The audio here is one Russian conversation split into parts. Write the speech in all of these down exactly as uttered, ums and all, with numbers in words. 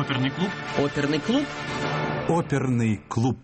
Оперный клуб. Оперный клуб. Оперный клуб.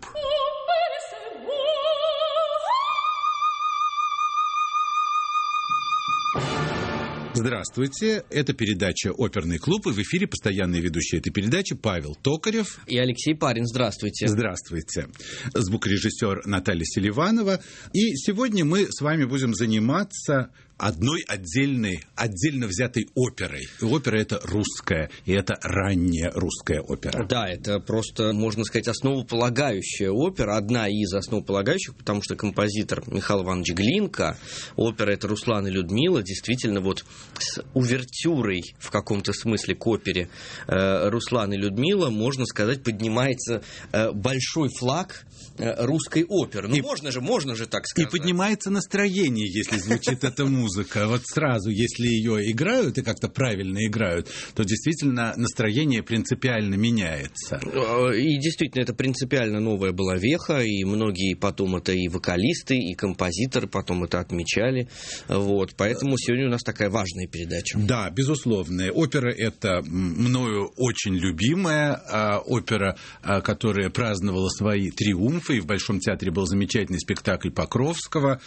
Здравствуйте, это передача «Оперный клуб», и в эфире постоянные ведущие этой передачи Павел Токарев и Алексей Парин. Здравствуйте. Здравствуйте. Звукорежиссер Наталья Селиванова. И сегодня мы с вами будем заниматься одной отдельной, отдельно взятой оперой. И опера это русская, и это ранняя русская опера. Да, это просто, можно сказать, основополагающая опера, одна из основополагающих, потому что композитор Михаил Иванович Глинка, опера это Руслан и Людмила, действительно вот с увертюрой в каком-то смысле к опере Руслан и Людмила, можно сказать, поднимается большой флаг русской оперы. Ну, и, можно же, можно же так сказать. И поднимается настроение, если звучит эта музыка. Вот сразу, если ее играют и как-то правильно играют, то действительно настроение принципиально меняется. И действительно, это принципиально новая была веха, и многие потом это и вокалисты, и композиторы потом это отмечали. Вот. Поэтому сегодня у нас такая важная передача. Да, безусловно. Опера это мною очень любимая опера, которая праздновала свои триумфы. И в Большом театре был замечательный спектакль Покровского.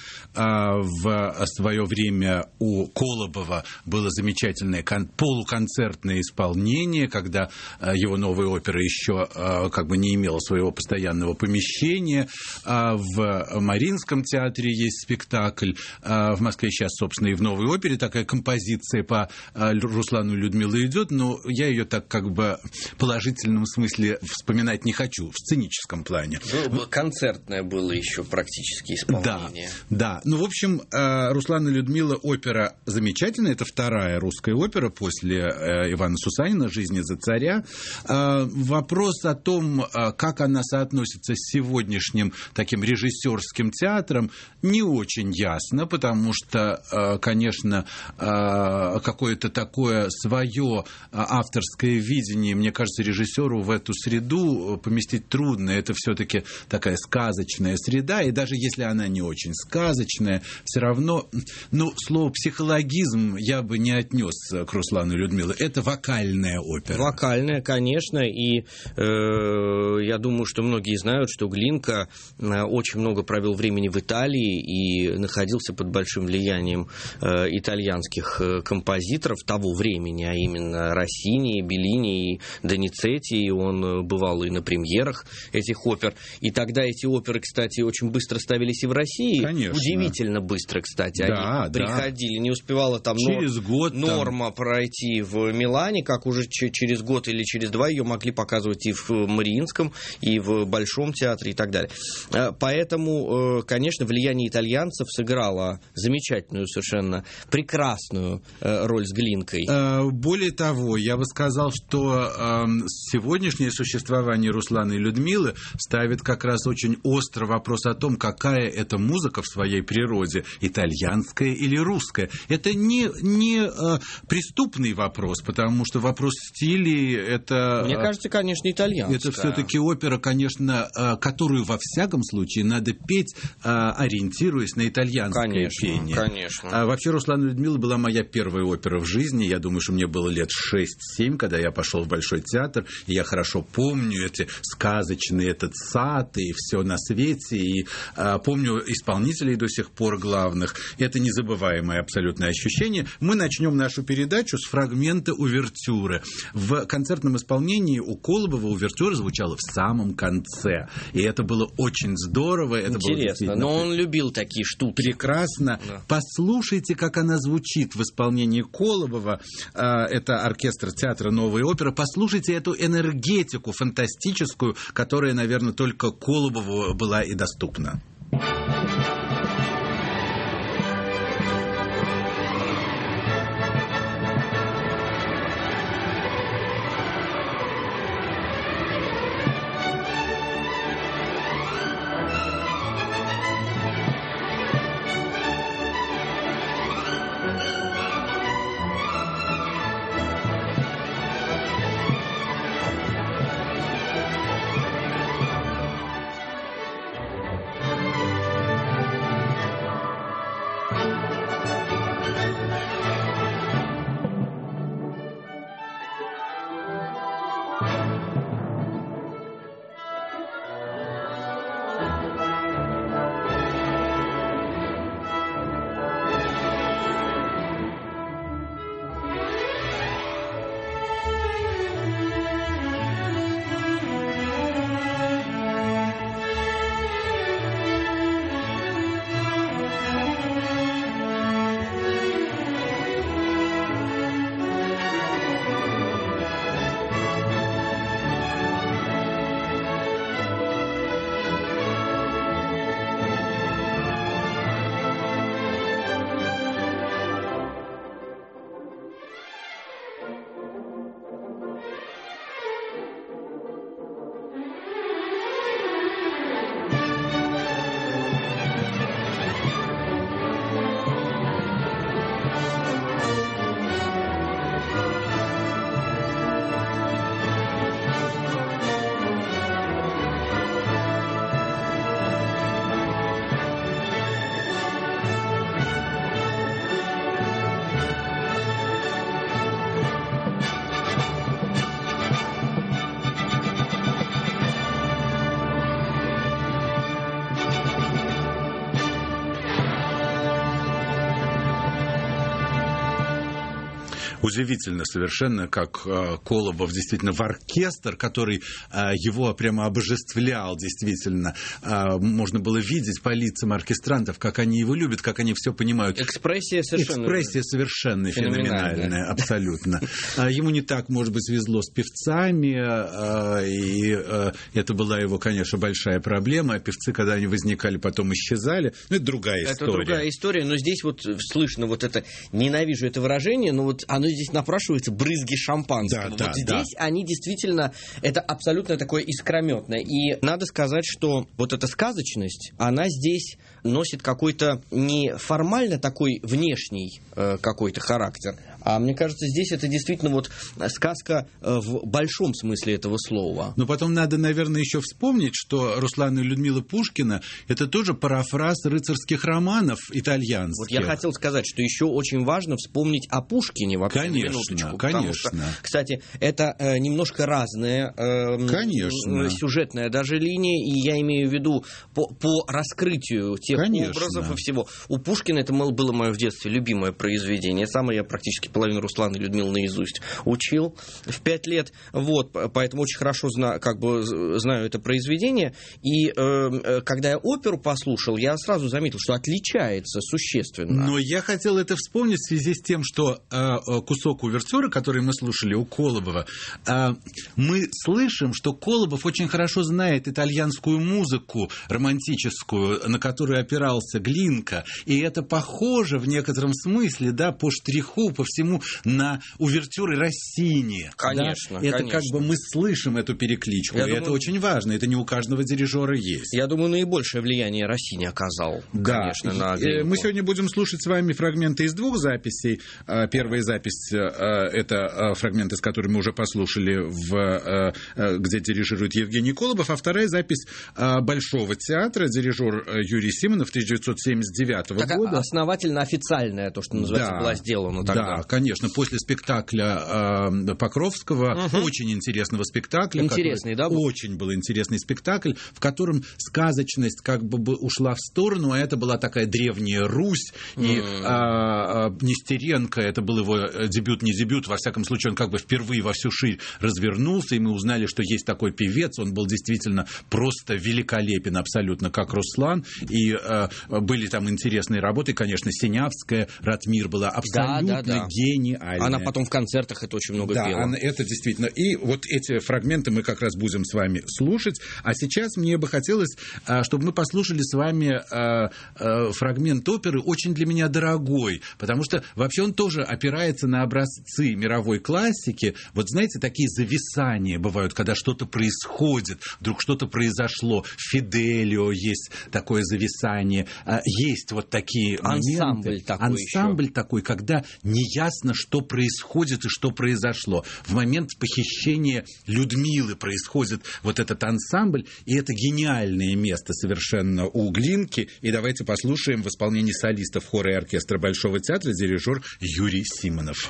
В свое время у Колобова было замечательное полуконцертное исполнение, когда его новая опера еще как бы не имела своего постоянного помещения. В Мариинском театре есть спектакль. В Москве сейчас, собственно, и в новой опере такая композиция по Руслану и Людмиле идет, но я ее так как бы в положительном смысле вспоминать не хочу, в сценическом плане. Концертное было еще практически исполнение. Да, да. Ну, в общем, Руслан и Людмила опера замечательная. Это вторая русская опера после Ивана Сусанина «Жизнь за царя». Вопрос о том, как она соотносится с сегодняшним таким режиссерским театром, не очень ясно, потому что, конечно, какое-то такое свое авторское видение, мне кажется, режиссеру в эту среду поместить трудно. Это все-таки такая сказочная среда, и даже если она не очень сказочная, все равно, ну, слово психологизм я бы не отнес к Руслану и Людмиле. Это вокальная опера. Вокальная, конечно, и э, я думаю, что многие знают, что Глинка очень много провел времени в Италии и находился под большим влиянием э, итальянских композиторов того времени, а именно Россини, Беллини и Доницетти, и он бывал и на премьерах этих опер. И тогда эти оперы, кстати, очень быстро ставились и в России. Конечно. Удивительно быстро, кстати. Да, они да. приходили. Не успевала там через нор... год, норма там... пройти в Милане, как уже ч- через год или через два ее могли показывать и в Мариинском, и в Большом театре, и так далее. Поэтому, конечно, влияние итальянцев сыграло замечательную, совершенно прекрасную роль с Глинкой. Более того, я бы сказал, что сегодняшнее существование Руслана и Людмилы ставит как раз очень остро вопрос о том, какая это музыка в своей природе, итальянская или русская. Это не, не э, преступный вопрос, потому что вопрос стилей это... Мне кажется, конечно, итальянская. Это все-таки опера, конечно, э, которую во всяком случае надо петь, э, ориентируясь на итальянское конечно, пение. Конечно. А вообще «Руслан и Людмила» была моя первая опера в жизни. Я думаю, что мне было лет шесть-семь, когда я пошел в Большой театр, и я хорошо помню эти сказочные, этот сад и все на свете, и а, помню исполнителей до сих пор главных. Это незабываемое абсолютное ощущение. Мы начнем нашу передачу с фрагмента увертюры. В концертном исполнении у Колобова увертюра звучала в самом конце, и это было очень здорово. Это интересно, было но он любил такие штуки. Прекрасно. Да. Послушайте, как она звучит в исполнении Колобова. Это оркестр театра «Новая опера». Послушайте эту энергетику фантастическую, которая, наверное, только Колобову была и доступна. Удивительно совершенно, как э, Колобов действительно в оркестр, который э, его прямо обожествлял, действительно. Э, можно было видеть по лицам оркестрантов, как они его любят, как они все понимают. Экспрессия совершенно... Экспрессия совершенно феноменальная, феноменальная абсолютно. Ему не так, может быть, свезло с певцами, э, и э, это была его, конечно, большая проблема. А певцы, когда они возникали, потом исчезали. Ну, это другая история. Это другая история, но здесь вот слышно вот это, ненавижу это выражение, но вот оно здесь напрашивается, брызги шампанского. Да, вот да, здесь да. Они действительно, это абсолютно такое искрометное. И надо сказать, что вот эта сказочность, она здесь носит какой-то не формально такой внешний э, какой-то характер, а мне кажется, здесь это действительно вот сказка в большом смысле этого слова. Но потом надо, наверное, еще вспомнить, что Руслан и Людмила Пушкина – это тоже парафраз рыцарских романов итальянских. Вот я хотел сказать, что еще очень важно вспомнить о Пушкине вообще. Конечно, на минуточку. конечно. Что, кстати, это э, немножко разная э, конечно. сюжетная даже линия, и я имею в виду по, по раскрытию тех конечно. Образов и всего. У Пушкина это было мое в детстве любимое произведение. Самое я практически половину Руслана и Людмилы наизусть учил в пять лет. Вот, поэтому очень хорошо знаю, как бы, знаю это произведение. И э, когда я оперу послушал, я сразу заметил, что отличается существенно. Но я хотел это вспомнить в связи с тем, что э, кусок увертюры, который мы слушали у Колобова, э, мы слышим, что Колобов очень хорошо знает итальянскую музыку романтическую, на которую опирался Глинка. И это похоже в некотором смысле, да, по штриху, по всему на увертюры Россини. Конечно, да? Это конечно. как бы мы слышим эту перекличку, я и думаю, это очень важно, это не у каждого дирижера есть. Я думаю, наибольшее влияние Россини оказал, да. конечно, на Глинку. Мы сегодня будем слушать с вами фрагменты из двух записей. Первая запись – это фрагменты, с которыми мы уже послушали, в, где дирижирует Евгений Колобов, а вторая запись Большого театра, дирижер Юрий Симонов тысяча девятьсот семьдесят девятого так года. Основательно-официальная, то, что называется, да, была сделана тогда. Да, конечно, после спектакля э, Покровского, угу. очень интересного спектакля. Интересный, да? Был? Очень был интересный спектакль, в котором сказочность как бы ушла в сторону, а это была такая древняя Русь, mm. и э, Нестеренко, это был его дебют, не дебют, во всяком случае, он как бы впервые во всю ширь развернулся, и мы узнали, что есть такой певец, он был действительно просто великолепен, абсолютно как Руслан, и э, были там интересные работы, конечно, Синявская, Ратмир была абсолютно да, да, да. гениальная. Она потом в концертах это очень много да, пела. Да, это действительно. И вот эти фрагменты мы как раз будем с вами слушать. А сейчас мне бы хотелось, чтобы мы послушали с вами фрагмент оперы, очень для меня дорогой, потому что вообще он тоже опирается на образцы мировой классики. Вот знаете, такие зависания бывают, когда что-то происходит, вдруг что-то произошло. В «Фиделио» есть такое зависание. Есть вот такие ансамбль моменты. Такой Ансамбль еще. такой, когда неясно, что происходит и что произошло. В момент похищения Людмилы происходит вот этот ансамбль, и это гениальное место совершенно у Глинки. И давайте послушаем в исполнении солистов хора и оркестра Большого театра дирижер Юрий Симонов.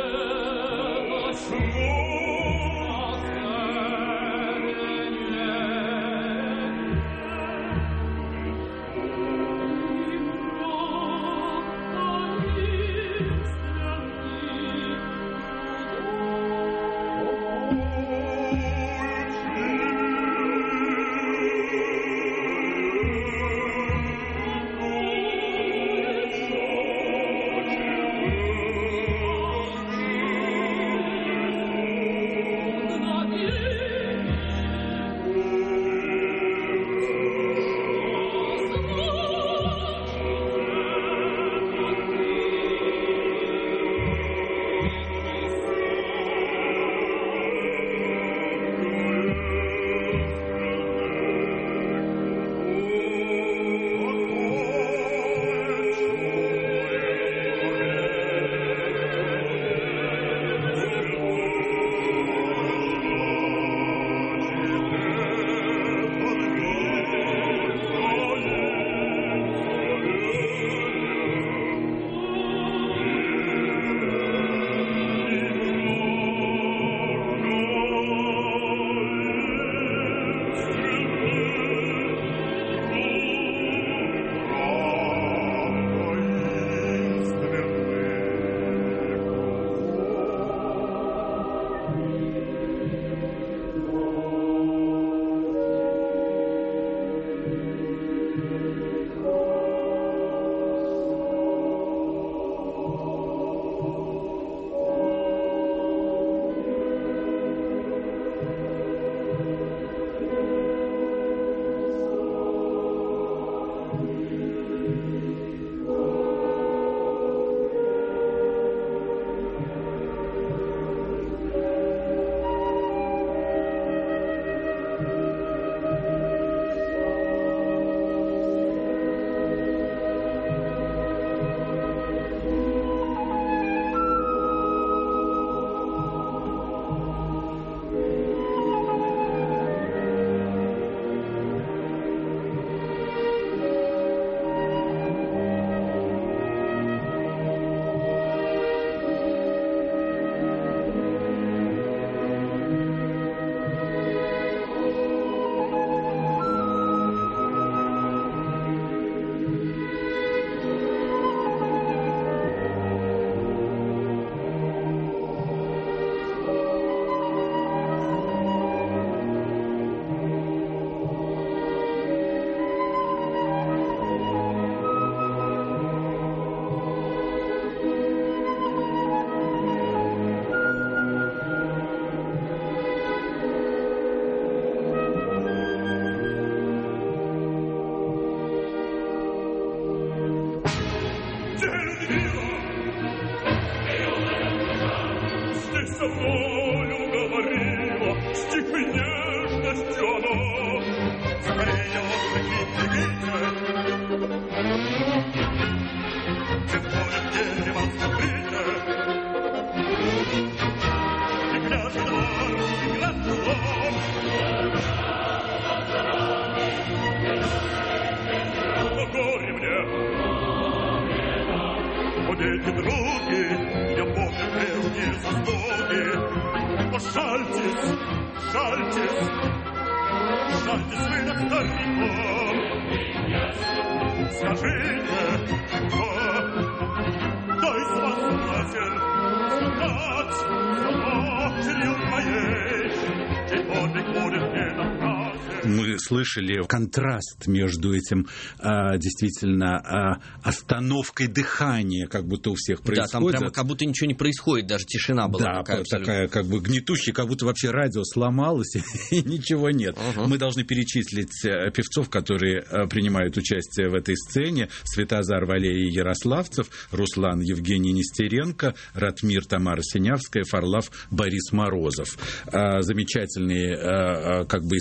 Мы слышали контраст между этим а, действительно а, остановкой дыхания, как будто у всех происходит. Да, там прямо как будто ничего не происходит, даже тишина была. Да, такая, такая как бы гнетущая, как будто вообще радио сломалось и ничего нет. Угу. Мы должны перечислить певцов, которые принимают участие в этой сцене. Светозар Валерий Ярославцев, Руслан Евгений Нестеренко, Ратмир Тамара Синявская, Фарлав Борис Морозов. Замечательные как бы исполнители,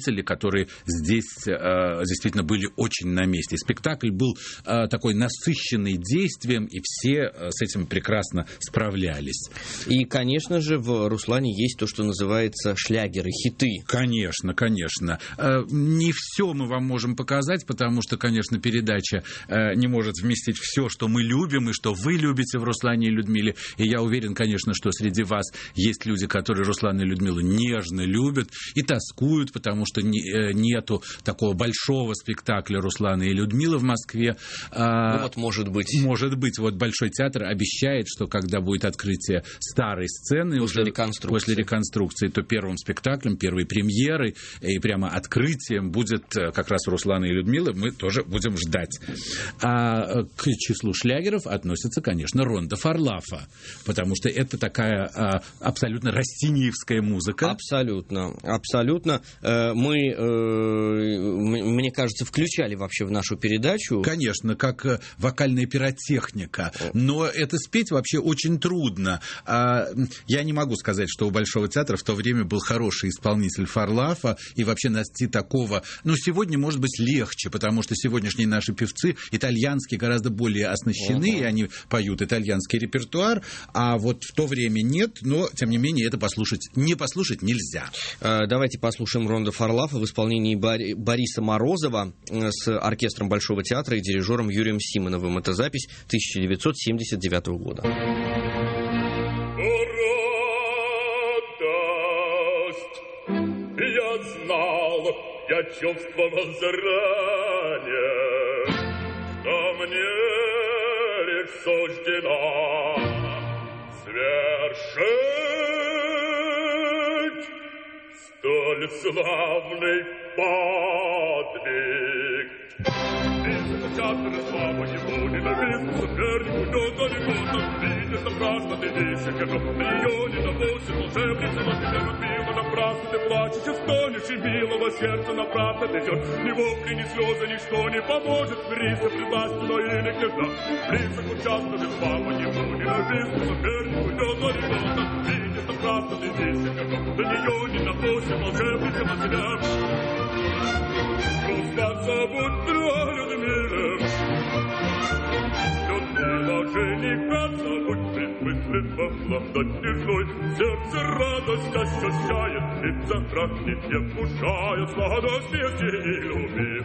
исполнители, которые здесь э, действительно были очень на месте. И спектакль был э, такой насыщенный действием, и все э, с этим прекрасно справлялись. И, конечно же, в «Руслане» есть то, что называется шлягеры, хиты. Конечно, конечно. Э, не все мы вам можем показать, потому что, конечно, передача э, не может вместить все, что мы любим и что вы любите в «Руслане и Людмиле». И я уверен, конечно, что среди вас есть люди, которые Руслана и Людмилу нежно любят и тоскуют, потому что не, э, нету такого большого спектакля «Руслана и Людмила» в Москве. Ну вот, может быть. Может быть. Вот Большой театр обещает, что когда будет открытие старой сцены после уже реконструкции. после реконструкции, то первым спектаклем, первой премьерой и прямо открытием будет как раз «Руслана и Людмила». Мы тоже будем ждать. А к числу шлягеров относится, конечно, ронда Фарлафа, потому что это такая а, абсолютно растиньевская музыка. Абсолютно, абсолютно. Мы, мне кажется, включали вообще в нашу передачу. Конечно, как вокальная пиротехника, но это спеть вообще очень трудно. Я не могу сказать, что у Большого театра в то время был хороший исполнитель Фарлафа, и вообще найти такого... Ну, сегодня, может быть, легче, потому что сегодняшние наши певцы итальянские гораздо более оснащены, uh-huh. и они поют итальянский репертуар, а вот в то время нет, но, тем не менее, это послушать, не послушать нельзя. Давайте послушаем ронду Фарлафа в исполнении Бориса Морозова с оркестром Большого театра и дирижером Юрием Симоновым. Это запись тысяча девятьсот семьдесят девятого года. Я знал, я чувствовал заранее, что мне лишь суждено свершить столь славный подвиг. Часто слава его ненавистный сопернику, но далеко там видишь, напрасно ты ищешь его. На ее не допустит волшебница, но тебя любила, напрасно ты плачешь и стонешь, и милого сердца напрасно ты ждешь. Ни вопли, ни слезы, ничто не поможет смириться пред властью, но и не гневна. Призрак часто ты слава его ненавистный сопернику, но далеко там видишь, напрасно ты ищешь его. На нее не допустит волшебница, но тебя Руслан будь Людмиле, Людмила женихаться, будь предмысленно обладать нежной. Сердце радость ощущает, лица страх не вкушает, сладость смерти и любви.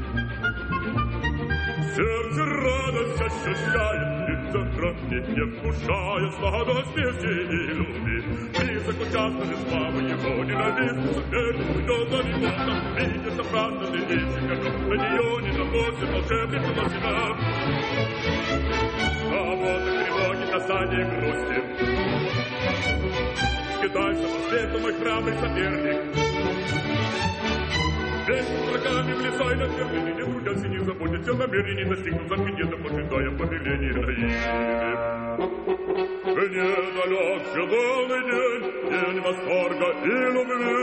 Сердце радость ощущает, лица страх не вкушает, сладость смерти и любви. Призрак участный славы его ненавистный соперник, уйдет за него там, видит напрасно ты ищешь, на нее не допустит волшебница на себя. А вот и тревоги, досаде и грусти. Скидайся по свету, мой храбрый соперник. Весь врагами влезай на вершины, не трудясь и не заботясь о намерении, достигнув замки, поджидая повеления Раиды. Недалек желанный день, день восторга и любви.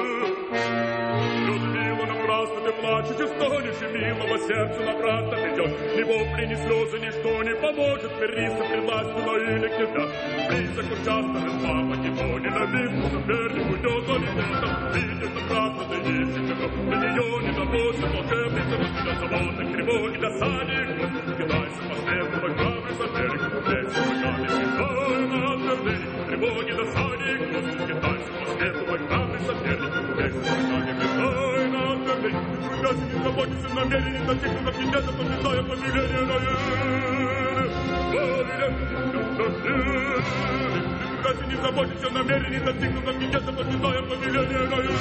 Людмила, напрасно ты плачешь и стонешь, и милого сердца напрасно ты ждешь. Ни вопли, ни слезы, ничто не поможет мириться пред властью, но и не гневна. Призрак ужасный, слава его ненавистный соперник, уйдет далеко там, видишь, напрасно ты ищешь его. На нее не допустит волшебница, но тебя заботы, тревоги, досаде и грусть. Кидайся по свету, мой храбрый соперник, весь руками святой на твердыне. Тревоги, досаде и грусть. Кидайся по свету, мой храбрый соперник, весь руками святой на твердыне. Трудясь не заботишься намерение, достигнув объединения, побеждая повеление Раиды. Трудясь не заботишься намерение, достигнув объединения, побеждая повеление Раиды.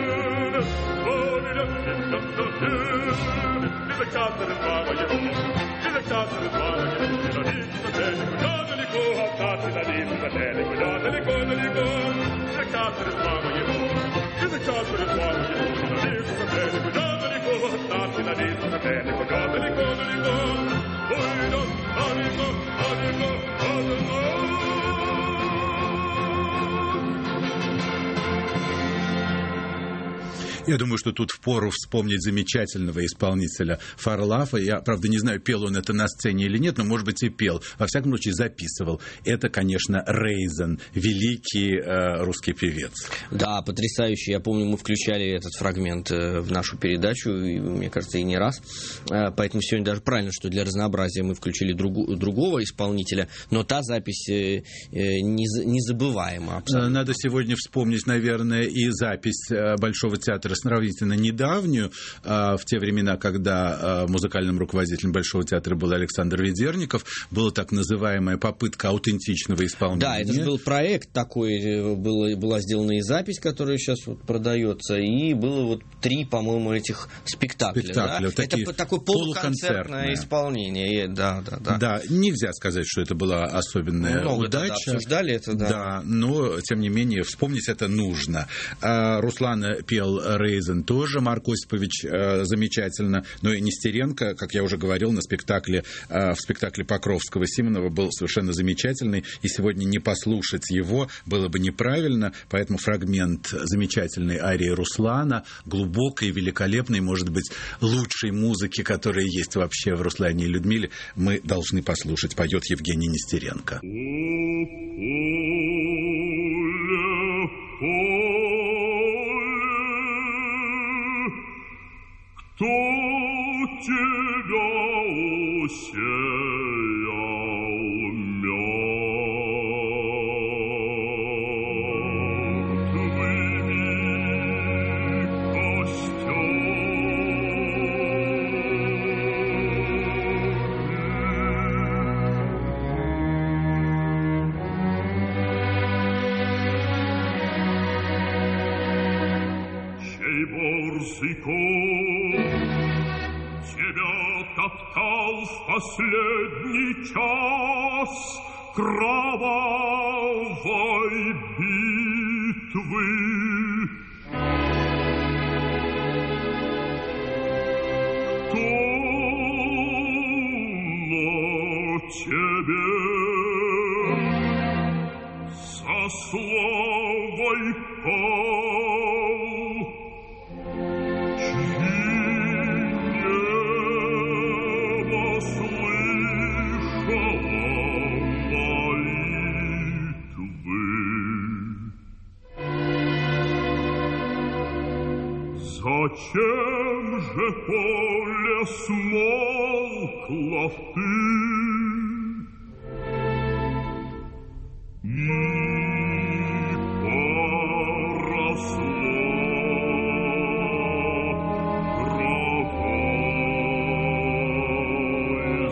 Часто слава его, часто слава его, ненавистный соперник, куда далеко от нас, ненавистный соперник, куда далеко, далеко. Часто слава его, часто слава его, ненавистный соперник, куда далеко от нас, ненавистный соперник, куда далеко, далеко. Ой, да, далеко, далеко, далеко. Я думаю, что тут впору вспомнить замечательного исполнителя Фарлафа. Я, правда, не знаю, пел он это на сцене или нет, но, может быть, и пел. Во всяком случае, записывал. Это, конечно, Рейзен, великий э, русский певец. Да, потрясающий. Я помню, мы включали этот фрагмент в нашу передачу, и, мне кажется, и не раз. Поэтому сегодня даже правильно, что для разнообразия мы включили другу, другого исполнителя, но та запись незабываема абсолютно. Надо сегодня вспомнить, наверное, и запись Большого театра сравнительно недавнюю, в те времена, когда музыкальным руководителем Большого театра был Александр Ведерников. Была так называемая попытка аутентичного исполнения. Да, это же был проект такой, было, была сделана и запись, которая сейчас вот продается, и было вот три, по-моему, этих спектакля. Спектакля, да? такие это такое полуконцертное исполнение. Да, да, да. Да, нельзя сказать, что это была особенная Много удача. обсуждали это, да. Да, но, тем не менее, вспомнить это нужно. Руслана пел Рейзен тоже, Марк Осипович замечательно, но и Нестеренко, как я уже говорил, на спектакле, в спектакле Покровского-Симонова был совершенно замечательный, и сегодня не послушать его было бы неправильно, поэтому фрагмент замечательной арии Руслана, глубокой, великолепной, может быть, лучшей музыки, которая есть вообще в Руслане и Людмиле, мы должны послушать. Поет Евгений Нестеренко. Кто тебя усеял мертвыми костями? Чей борзый конь тебя топтал в последний час кровавой битвы. Кто на тебе со славой пал, зачем же поле смолкло в пыль? И поросла травой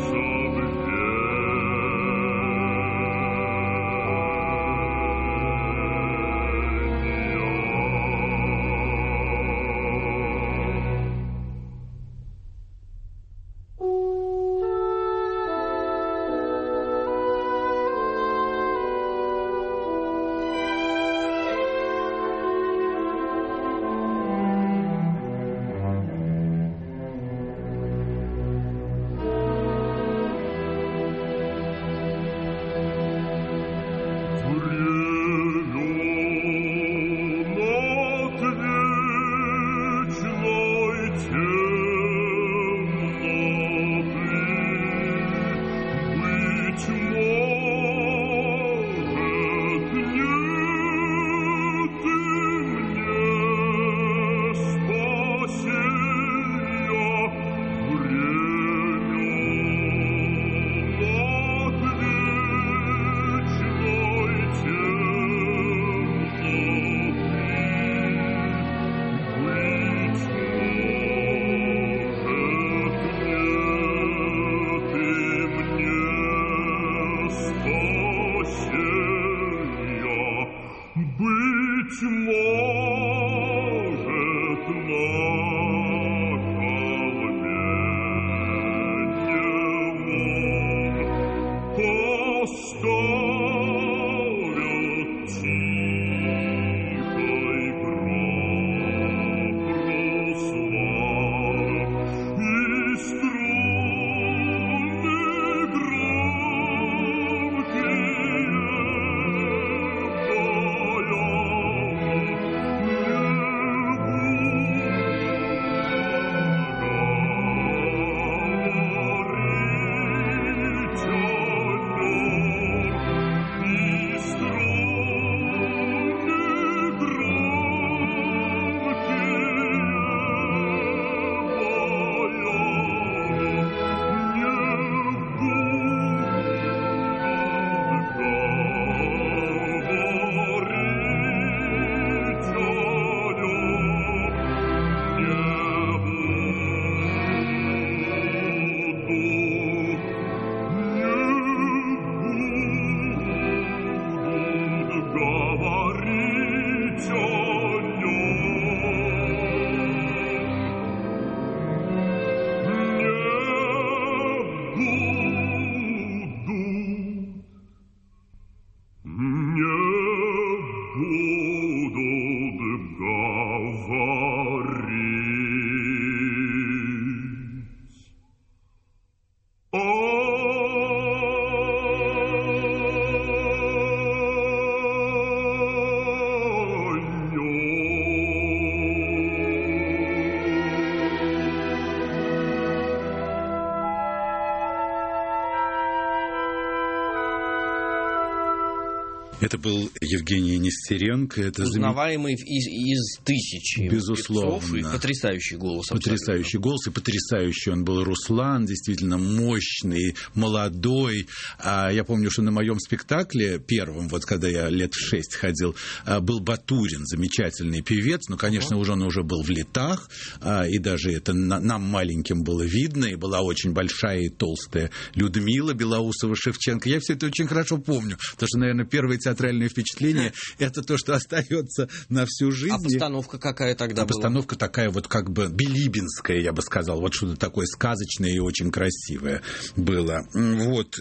Это был Евгений Нестеренко. Это узнаваемый зам... из, из тысячи Безусловно. певцов, и потрясающий голос. Потрясающий абсолютно. голос, и потрясающий он был Руслан, действительно мощный, молодой. Я помню, что на моем спектакле первом, вот когда я лет в шесть ходил, был Батурин, замечательный певец, но, конечно, уже он уже был в летах, и даже это нам маленьким было видно, и была очень большая и толстая Людмила Белоусова-Шевченко. Я все это очень хорошо помню, потому что, наверное, первое театральное впечатление – это то, что остается на всю жизнь. А постановка какая тогда а была? Постановка такая вот как бы билибинская, я бы сказал, вот что-то такое сказочное и очень красивое было. Вот.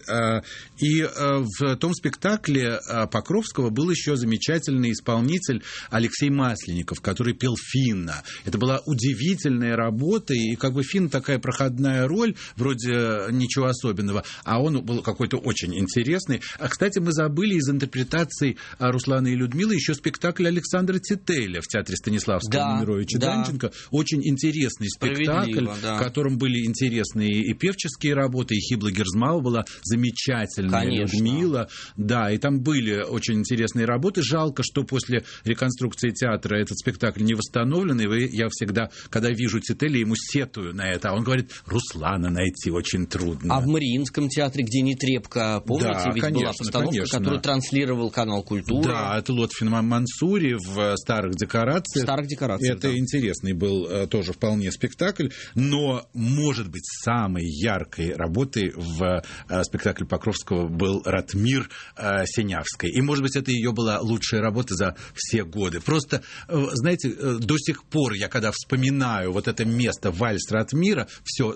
И в том спектакле Покровского был еще замечательный исполнитель Алексей Масленников, который пел Финна. Это была удивительная работа, и как бы Финн такая проходная роль, вроде ничего особенного, а он был какой-то очень интересный. А, кстати, мы забыли из интерпретаций Руслана и Людмилы еще спектакль Александра Тителя в театре Станиславского да, Немировича да. Данченко. Очень интересный спектакль, да. в котором были интересные и певческие работы, и Хибла Герзмау была замечательная Конечно. Людмила. Да, и там были очень интересные работы. Жалко, что после реконструкции театра этот спектакль не восстановлен, и я всегда, когда вижу Тителя, ему сетую на это. А он говорит, Руслана найти очень трудно. А в Мариинском театре, где Нетребко, помните, да, ведь конечно, была постановка, конечно. которую транслировал канал «Культура». Да, это Лотфин Мансури в «Старых декорациях». В «Старых декорациях», Это да. интересный был тоже вполне спектакль, но, может быть, самой яркой работой в спектакле Покровского был «Ратмир» Синявской. И, может быть, это ее была лучшая работа за все годы. Просто, знаете, до сих пор я, когда вспоминаю вот это место, вальс Ратмира, все,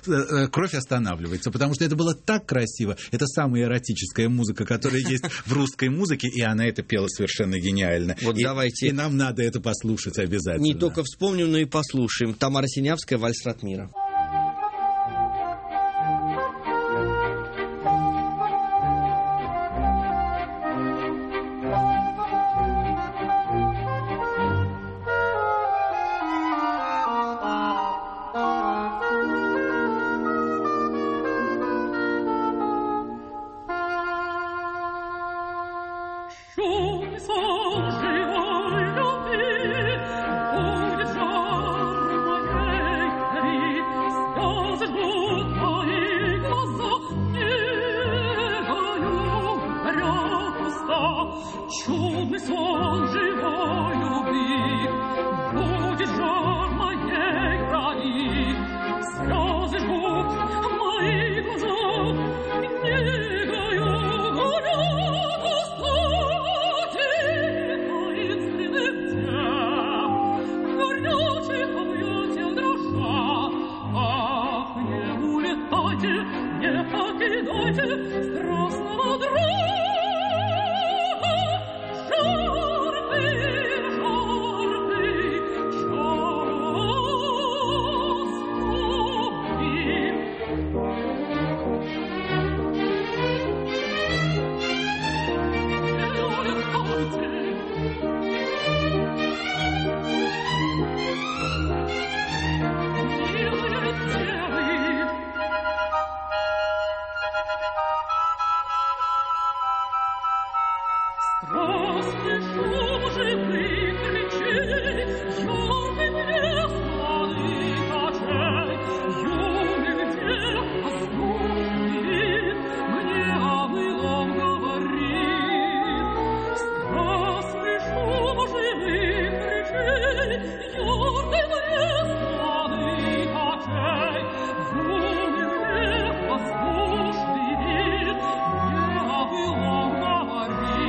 кровь останавливается, потому что это было так красиво. Это самая эротическая музыка, которая есть в русской музыке, и она это пела совершенно гениально. Вот и, давайте. И нам надо это послушать обязательно. Не только вспомним, но и послушаем. Тамара Синявская, вальс Ратмира.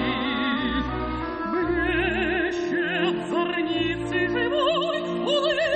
Zornicy живой, улыбайся.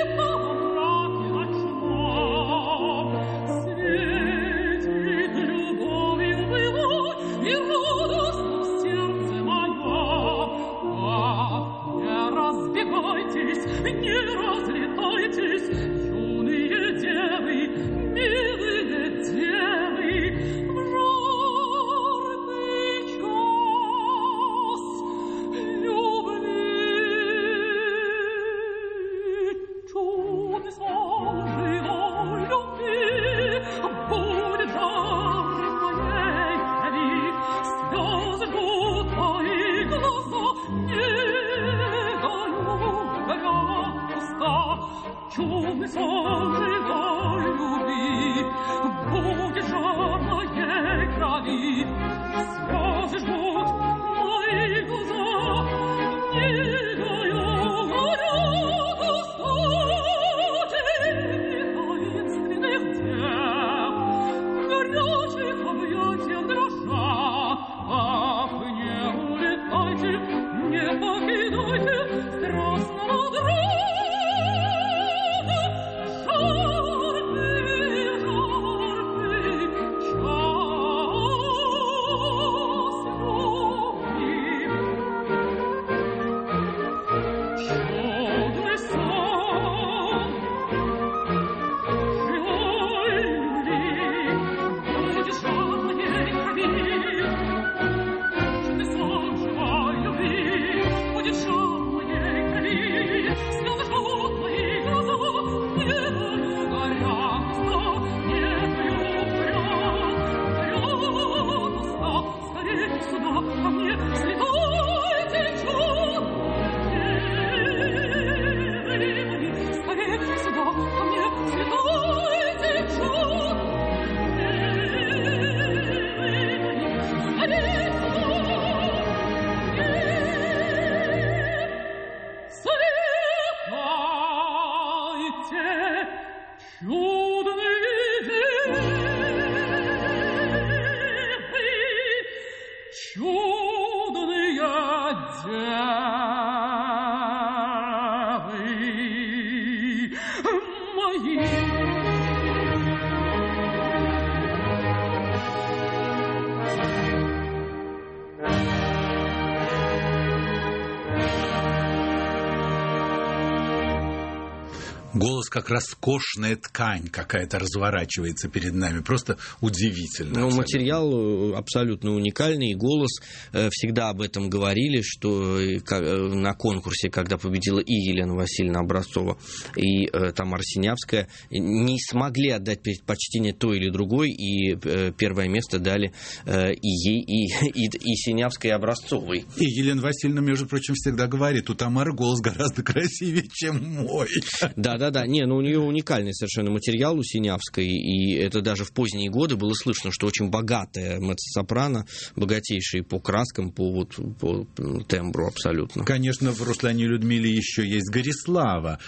Голос как роскошная ткань какая-то разворачивается перед нами. Просто удивительно. Ну, материал абсолютно уникальный. И голос всегда об этом говорили, что на конкурсе, когда победила и Елена Васильевна Образцова, и Тамара Синявская, не смогли отдать предпочтение той или другой, и первое место дали и ей, и, и, и Синявской, и Образцовой. И Елена Васильевна, между прочим, всегда говорит, у Тамары голос гораздо красивее, чем мой. Да, да, да. Не, ну у нее уникальный совершенно материал у Синявской, и это даже в поздние годы было слышно, что очень богатая меццо-сопрано, богатейшая по краскам, по, вот, по тембру абсолютно. Конечно, в Руслане и Людмиле еще есть Горислава,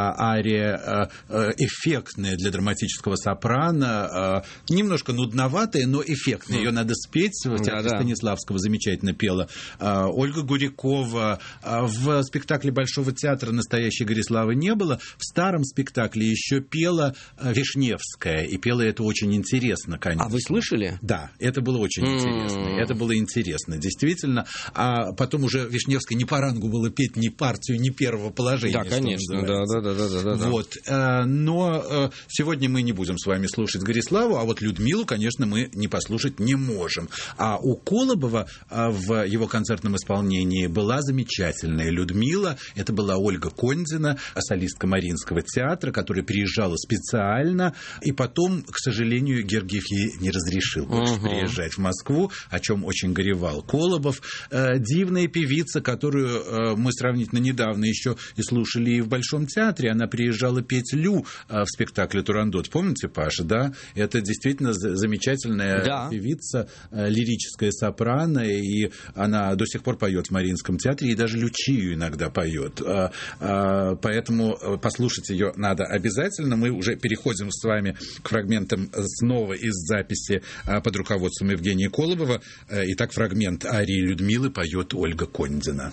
ария эффектная для драматического сопрано, немножко нудноватая, но эффектная. Ее надо спеть. В театре да, Станиславского замечательно пела Ольга Гурякова. В спектакле Большого театра настоящей Гориславы не было. В старом спектакле еще пела Вишневская, и пела это очень интересно, конечно. А вы слышали? Да, это было очень mm-hmm. интересно. Это было интересно, действительно. А потом уже Вишневской не по рангу было петь ни партию, ни первого положения. Да, конечно. Да, да, да, да, да, да. Вот. Но сегодня мы не будем с вами слушать Гориславу, а вот Людмилу, конечно, мы не послушать не можем. А у Колобова в его концертном исполнении была замечательная Людмила. Это была Ольга Кондина, солистка Мариинского театра, которая приезжала специально, и потом, к сожалению, Гергиев ей не разрешил больше uh-huh. приезжать в Москву, о чем очень горевал Колобов. Э, дивная певица, которую э, мы сравнительно недавно еще и слушали и в Большом театре, она приезжала петь Лю э, в спектакле «Турандот». Помните, Паша, да? Это действительно замечательная да. певица, э, лирическая сопрано, и она до сих пор поет в Мариинском театре, и даже Лючию иногда поет. Э, э, поэтому послушать ее надо обязательно. Мы уже переходим с вами к фрагментам снова из записи под руководством Евгения Колобова. Итак, фрагмент арии Людмилы поет Ольга Кондина.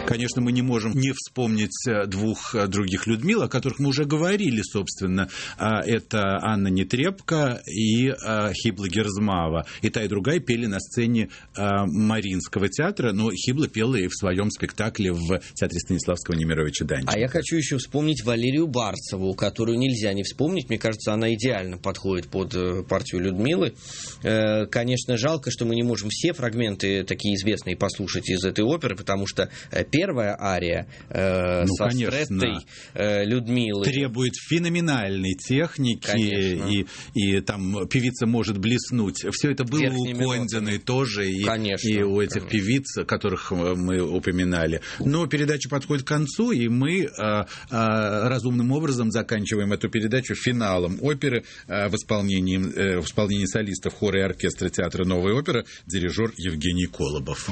Конечно, мы не можем не вспомнить двух других Людмил, о которых мы уже говорили, собственно. Это Анна Нетребко и Хибла Герзмава. И та, и другая пели на сцене Мариинского театра, но Хибла пела и в своем спектакле в театре Станиславского Немировича Данченко. А я хочу еще вспомнить Валерию Барцеву, которую нельзя не вспомнить. Мне кажется, она идеально подходит под партию Людмилы. Конечно, жалко, что мы не можем все фрагменты такие известные послушать из этой оперы, потому что первая ария э, ну, со стреттой э, Людмилы требует феноменальной техники, и, и там певица может блеснуть. Все это было Верхними у Кондиной тоже, и, и у этих конечно. певиц, которых мы упоминали. Но передача подходит к концу, и мы а, а, разумным образом заканчиваем эту передачу финалом оперы а, в, исполнении, а, в исполнении солистов хора и оркестра театра «Новая опера», дирижер Евгений Колобов.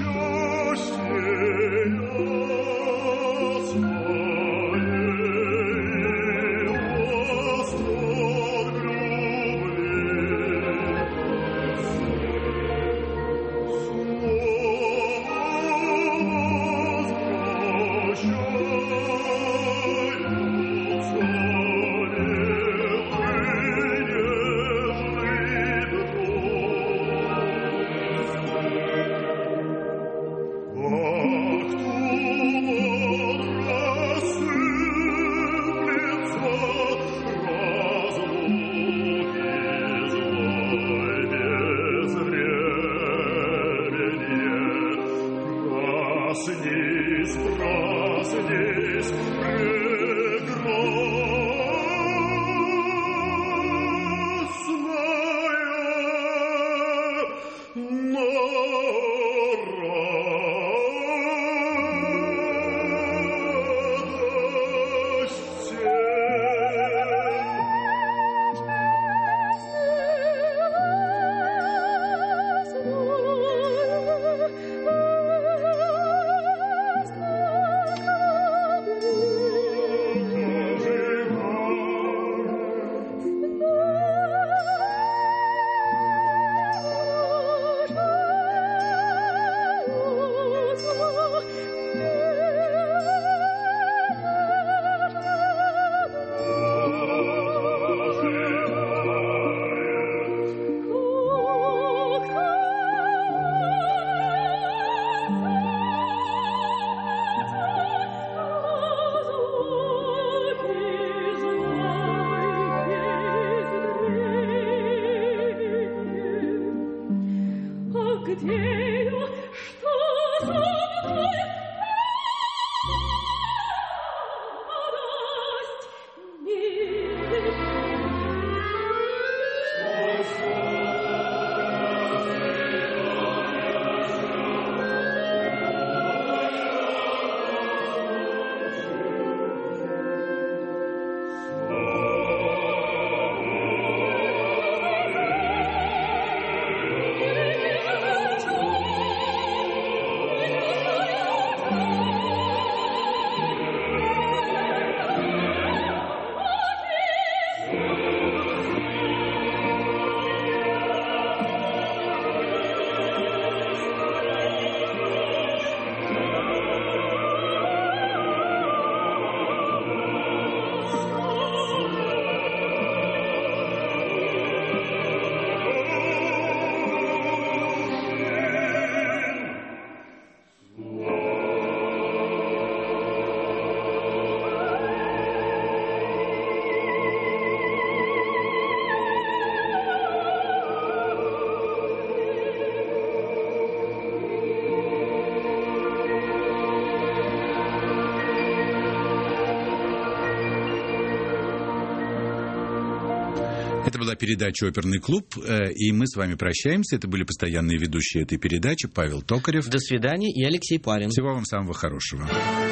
Это была передача «Оперный клуб», и мы с вами прощаемся. Это были постоянные ведущие этой передачи Павел Токарев. До свидания, и Алексей Палин. Всего вам самого хорошего.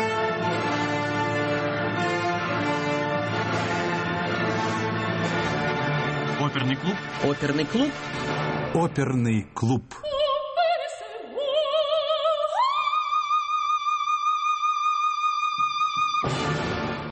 Оперный клуб. Оперный клуб. Оперный клуб. Thank you.